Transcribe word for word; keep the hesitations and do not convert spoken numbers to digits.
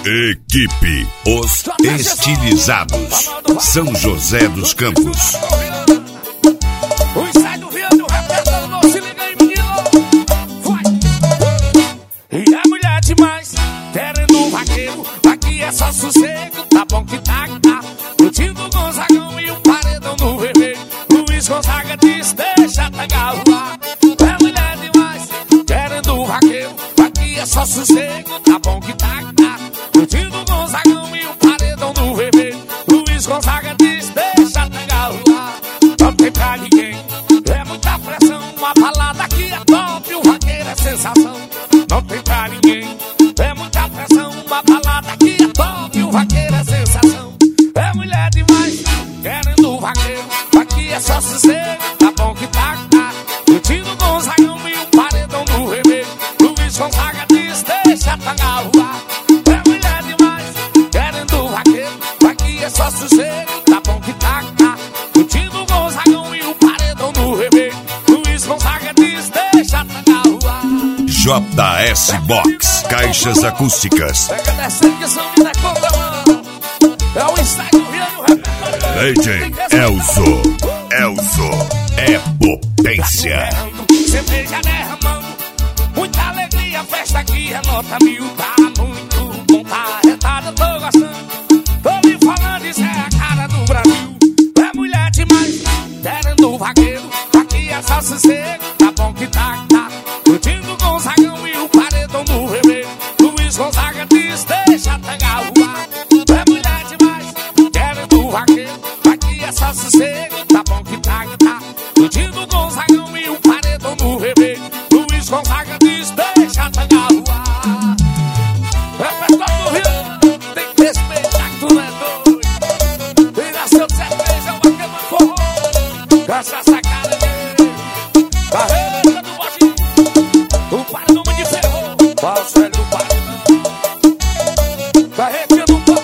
Equipe Os Estilizados, São José dos Campos. O sai do Rio do Repetão, não se liga aí, menino. Vai. E a mulher demais, querendo um vaqueiro. Aqui é só sossego, tá bom que tá, tá. Curtindo o Gonzagão e o paredão no vermelho. Luiz Gonzaga diz, deixa tagar o ar. É mulher demais, querendo um vaqueiro. Aqui é só sossego, tá bom que tá, tá. Curtindo o Gonzagão e o paredão no vermelho. Luiz Gonzaga diz, deixa tagar o ar. Não tem pra ninguém, é muita pressão. Uma balada aqui é top, o vaqueiro é sensação. Não tem pra ninguém, é muita pressão. Uma balada aqui é top, o vaqueiro é sensação. É mulher demais, querendo o vaqueiro. Aqui é só sossego, tá bom que tá, tá. Curtindo o Gonzagão e o paredão no vermelho. Luiz Gonzaga diz, deixa tagar o ar. É mulher demais, querendo o vaqueiro. Aqui é só sossego, tá bom que tá, tá. Curtindo o Gonzagão e o paredão no vermelho. Luiz Gonzaga diz, deixa tagar o ar. J S Box, caixas acústicas. Pega descendo que são me dá conta, mano. É o ensaio do Rio do Repetão. D J Elzo, Elzo é potência. Cerveja derramando, muita alegria, festa aqui é nota mil. Tá muito bom, tá arretado, eu tô gostando. Tô me falando, isso é a cara do Brasil. É mulher demais, querendo o vaqueiro. Aqui é só sossego, tá bom que tá, tá. Curtindo o Gonzagão e o paredão no vermelho. Luiz Gonzaga diz, deixa pegar o ar. É mulher demais, querendo o vaqueiro. Aqui é só sossego, tá bom que tá, tá. Curtindo o Gonzagão e o paredão no vermelho. Luiz Gonzaga diz, deixa pegar o ar. É pessoal do Rio, tem que respeitar que tu não é doido. Tem nasceu de cerveja, uma queima forró. Cachaça cara dele, carreira do botinho. O paredão de ferro, falso é do paredão. Carretinha do paredão.